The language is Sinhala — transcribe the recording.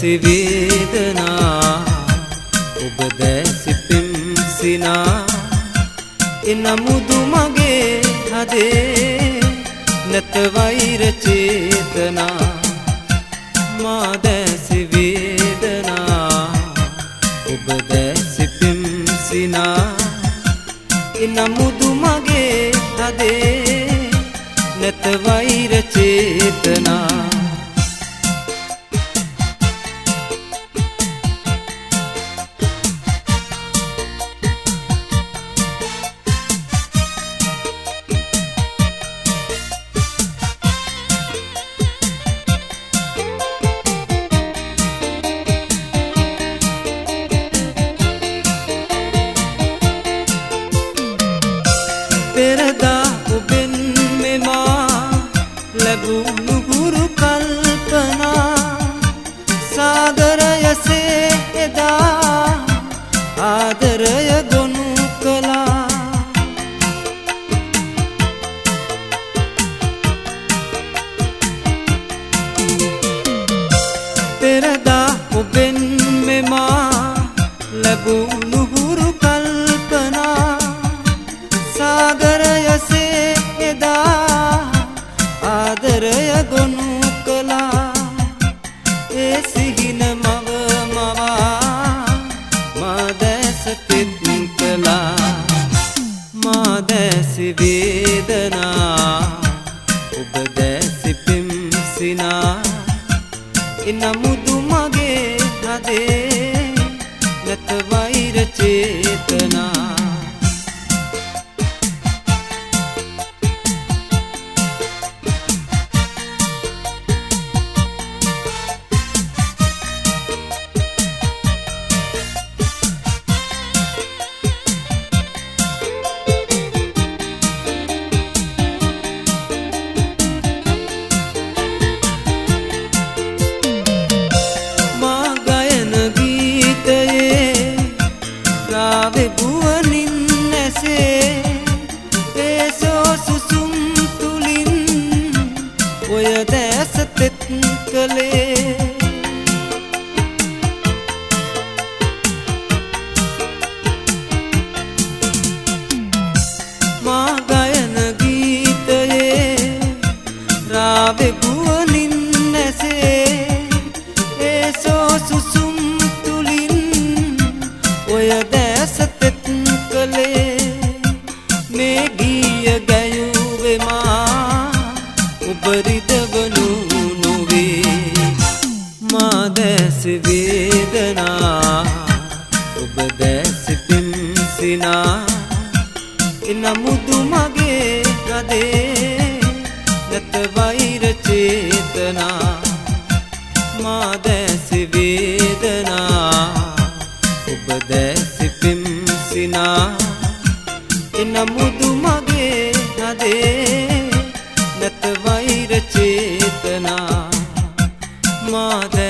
දැසි වේදනා ඔබ දැසි පිම්සිනා එනමුදු මගේ හදේ නැත වෛර චේතනා මා දැසි වේදනා ඔබ දැසි පිම්සිනා එනමුදු මගේ හදේ නැත වෛර චේතනා පෙරදා ඔබෙන් මෙමා ලැබුණු ගුරු කල්පනා සාගරයසේ එදා ආදරය ගොනු කළා පෙරදා ඔබෙන් මෙමා ලැබුණු ගුරු කල්පනා සාගරයසේ එදා ආදරය ගොනු කළා ඒ සිහින මව මවා මා දැස තෙත් කළා මා දැසි වේදනා ඔබ දැසි පිම්සිනා එනමුදු මගේ හදේ නැත වෛර චේතනා ගුවනින් නැසේ ඒසෝ සුසුම් තුලින් ඔය දැස තෙත් කළේ මා ගයන ගීතයේ රාවෙ ගුවනින් නැසේ ඒසෝ සුසුම් තුලින් ඔය දැස තෙත් කළේ මේ ගීය ගැයුවේ මා ඔබ රිදවනු නොවේ මා දැසි වේදනා ඔබ දැසි පිම්සිනා එනමුදු මගේ හදේ නැත වෛර චේතනා මා දැසි වේදනා ඔබ දැසි පිම්සිනා එනමුදු මගේ හදේ නැත වෛර චේතනා මා